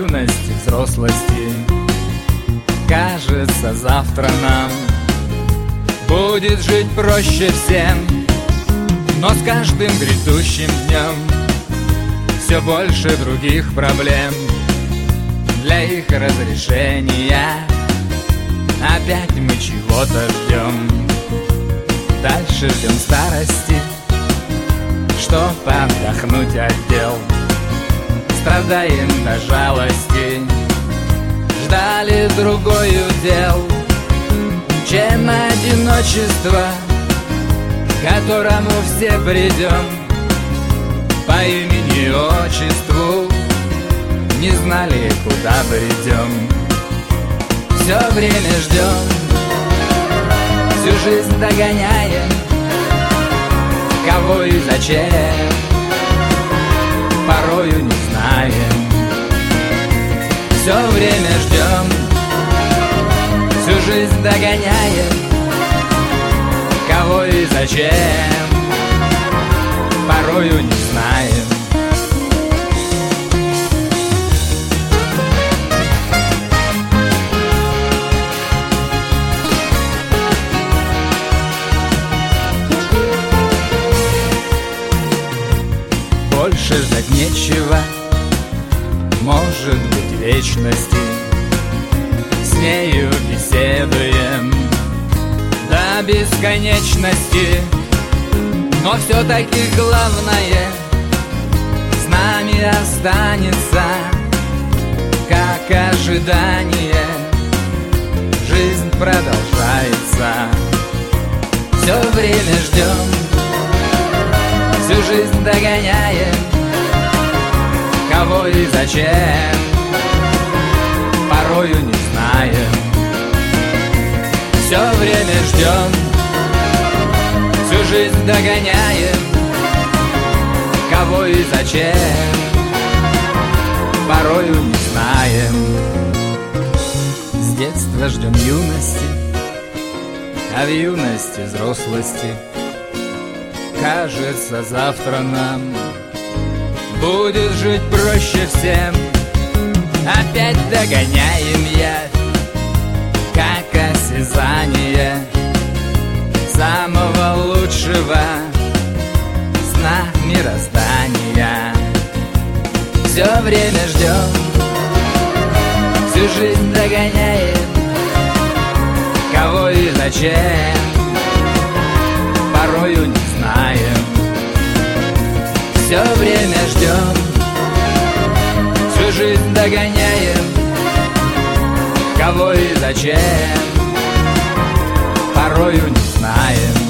юности, взрослости. Кажется, завтра нам будет жить проще всем, но с каждым грядущим днем все больше других проблем. Для их разрешения опять мы чего-то ждем. Дальше ждем старости, чтоб отдохнуть от дел. Страдаем до жалости, ждали другой удел, чем одиночество, к которому все придем. По имени и отчеству не знали, куда придем. Все время ждем, всю жизнь догоняем, кого и зачем, порою не знаем. Все время ждем, всю жизнь догоняем, кого и зачем, порою не знаем. Больше ждать нечего, может быть, вечности. С нею беседуем до бесконечности. Но все-таки главное с нами останется, как ожидание. Жизнь продолжается, все время ждем, всю жизнь догоняем, кого и зачем, порою не знаем. Все время ждем, всю жизнь догоняем, кого и зачем, порою не знаем. С детства ждем юности, а в юности взрослости. Кажется, завтра нам будет жить проще всем. Опять догоняем явь, как осязание самого лучшего сна мироздания. Все время ждем, всю жизнь догоняем, кого и зачем, порою не знаем. Все время ждем, всю жизнь догоняем, кого и зачем, порою не знаем.